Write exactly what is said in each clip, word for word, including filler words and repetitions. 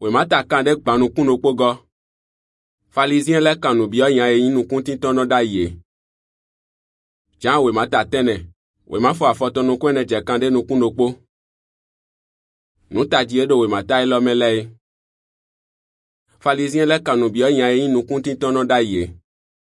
we mata kande gbanu kuno pogo. Pharisien le kanu bio yan e inu kuntin tono da ye. Jan we mata tene, we ma fo afoto no kwene je kande no kuno po. Nu ta diedo we mata ilo mele. Pharisien le kanu bio yan e inu kuntin tono da ye.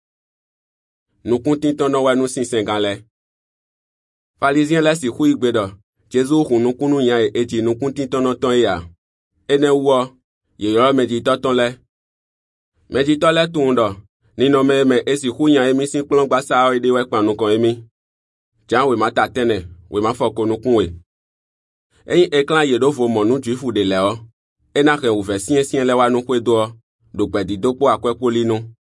Nu kuntin tono wa nu sinsengan le. Pharisien le si hu igbedo, Jesu hu nu kunu yan e eti nu kuntin tono ton ya. Ene wo, ye yo medito ton le. Medito le tundo, ni no me me esi hu yan emi sin plon gba sa e de we panu kon emi. Jan we mata tene, we ma fo konu kunwe. Eyin eklan ye do fo monu juifu de leo. Ena ke ou fe sien sien le wa nu kwe do, do pe di do po akwe polinu.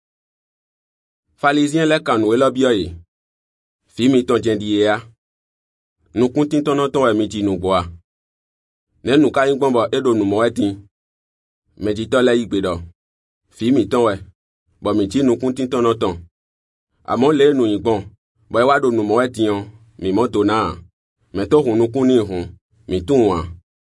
Pharisien le kanu e lo bio yi. Fi mi ton jendi ye ya. Nu kuntin tono ton e mi ji nu boa. Ne nu ka yin gbombo edo nu mo etin. Medito le igbedo. Fi mi ton we. Bo mi ji nu kuntin tono ton. Amon le nu yigbon. Bo e wa do nu mo etin mi moto na. Me to hun nu kun ni hun. Mi tun wa.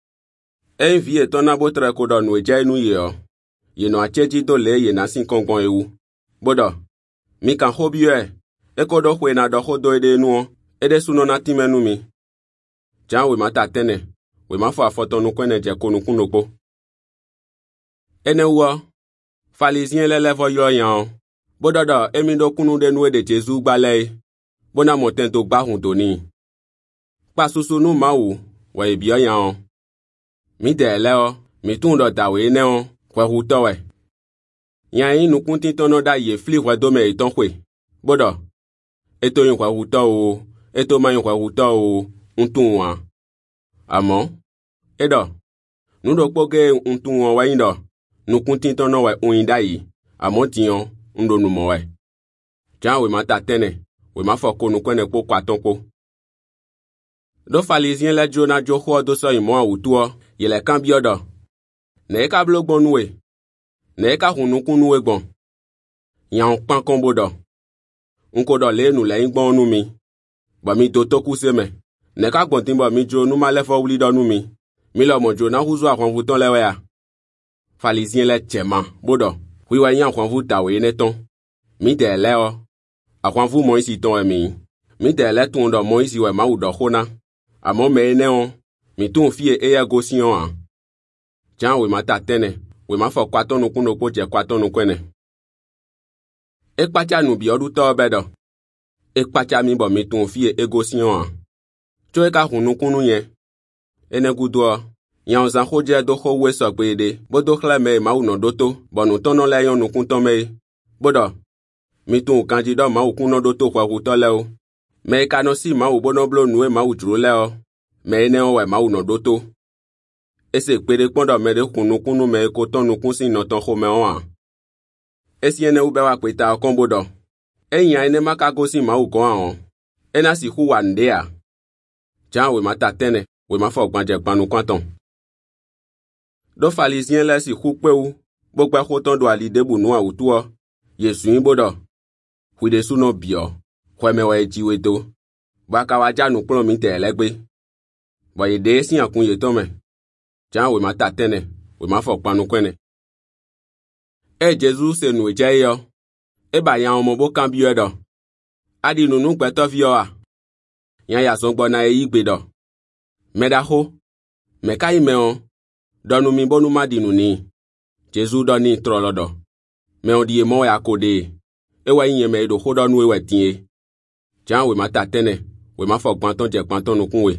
E vi e ton abo tre ko do nu e je nu ye o. Ye no acheji do le ye na sin kongbon ewu. Bodo. Mi kan hobi e. E ko do hwe na do ho do ede nu. Ede suno na timenu mi. Jan we mata tene. We ma fo afoto nu kwene je konu kunopo. Ene wo. Pharisien le levo yo yan. Bododo emi do kunu de nu de Jesu gbale. Bona moten to gba hun to ni. Pa susu nu ma wu, we e bi yan. Mi de le o, mi tun do da we ne on, kwe hu to we. Yan yin nu kuntin tono da ye fli we do me iton kwe. Bodo. Eto yin kwe hu to o, eto ma yin kwe hu to o, untun wa. Amo, edo, nu do poge untun wa wa yin do. Nu kuntin tono we oyin da yi. Amo tiyon, undo nu mo we. Jan we mata tene, we ma fo konu kwene po kwa tonko. Do Pharisien le jona jo ho do so imo awutuo, ye le kan biodo. Ne ka blogbon nu we. Ne ka hunu kunu we gbon. Yan pan kombo do. Unko do le nu le ngbon nu mi. Ba mi to toku se me. Ne ka gbon tin ba mi jo nu ma le fo wuli do nu mi. Mi lo mo jo na huzu akon vuton le we ya. Pharisien le chema, bodo. Hui wa yan akon vu ta we ne ton. Mi de le o. Akon vu mo isi ton e mi. Mi de le tun do mo isi we ma u do khona. Amo me ne on. Mi tun fie e ya go si on. Jan we mata tene. We ma fo kwaton nu kuno po je kwaton nu kwene. E pacha nu bi odu to bedo. E pacha mi bo mi tun fie e go si on. Cho e ka hunu kunu yen. Ene gudo. Yan zan khoje do kho we so pe de. Bodo khla me ma u no doto. Bonu tono le yon nu kun ton me. Bodo. Mi tun kanji do ma u kun no doto kwa ku to le o. Me ka no si ma u bono blo nu e ma u juro le o. Me ne o we ma u no doto. Ese pere pondo me de kunu kunu me ko tonu kun sin no ton kho me on. Esi ene u be wa pe ta kon bodo. Eyan ene maka go si ma u ko an. Ena si hu wa ndea. Jan we mata tene, we ma fo gbanje panu kwanton. Do Pharisien le si hu pe u, gbogbo ko ton do ali debu nu awutuo. Yesu yin bodo. Hu de su no bio. Kwe me wa eji we to. Ba ka wa janu plon mi te legbe. Ba ye de si akun ye to me. Jan we mata tene, we ma fo panu kwene. E Jesu se nu je yo. E ba yan omo bo kan bi edo. Adi nu nu pe to fi yo a. Yan ya so gbo na e igbe do. Meda ho. Me kai me on. Donu mi bonu madinu ni. Jesu do ni trolodo. Me on di e mo ya kode. E wa yin me do ho do nu e wetin. Jan we mata tene, we ma fo panton je panton nu kunwe.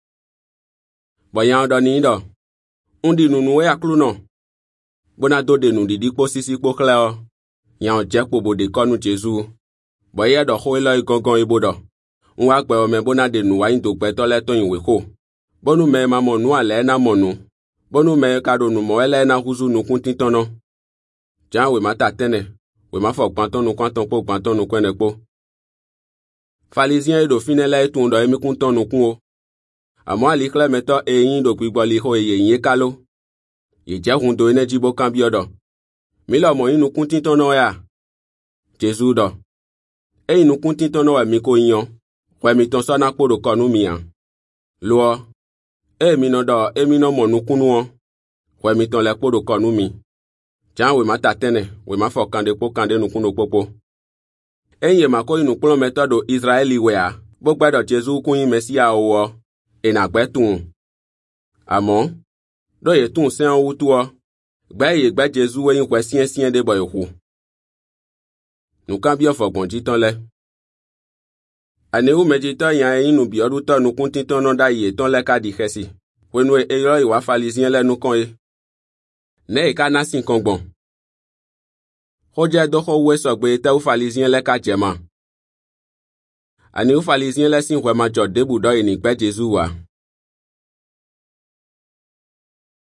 Boyan do ni do. Undi nu nu e aklu no. Bona do de nu didi po sisi po kla. Yan je po bo de konu Jesu. Boye do ho lo igongon ibodo. Nwa pe o me bona de nu wa yin to pe to le ton iwe ko. Bonu me ma mo nu ale na mo nu. Bonu me ka do nu mo ele na huzu nu kun tin tono. Jan we mata tene, we ma fo panton nu kwanton po panton nu kwene po. Pharisien do finele tun do emi kun ton nu kun o. Amo ali kle meto e yin do gbigbo li ho e yin kalo. Ye je hun do ene jibo kan bi odo. Mi lo mo yin nu kun tin tono ya. Jesu do. E yin nu kun tin tono wa mi ko yin. Kwe mi ton so na podo konu mi an. Lo. E mi no do, e mi no mo nu kunu on. Wè mi ton le kpodo konu mi. Jan we mata tene, we ma fo kande po kande nu kuno popo. Enye mako inu plon metodo Israeli wea, bokba do Jesu kun Mesia owo, e na gbe tun. Amon, do ye tun sen ou tuo, gba ye gba Jesu we yin kwe sien sien de boy hu. Nou kan bi ofo gon jitan le. Ane ou medita yan inu bi oduto nu kun tinton non da ye ton le ka di khesi. We nou e ero iwa falisien le nou kon e. Ne e ka nasin kongbon. Hoje do ho we sogbe te ou falisien le ka jema. Ani ou falisien le sin we ma jod debu do e ni gbe Jesu wa.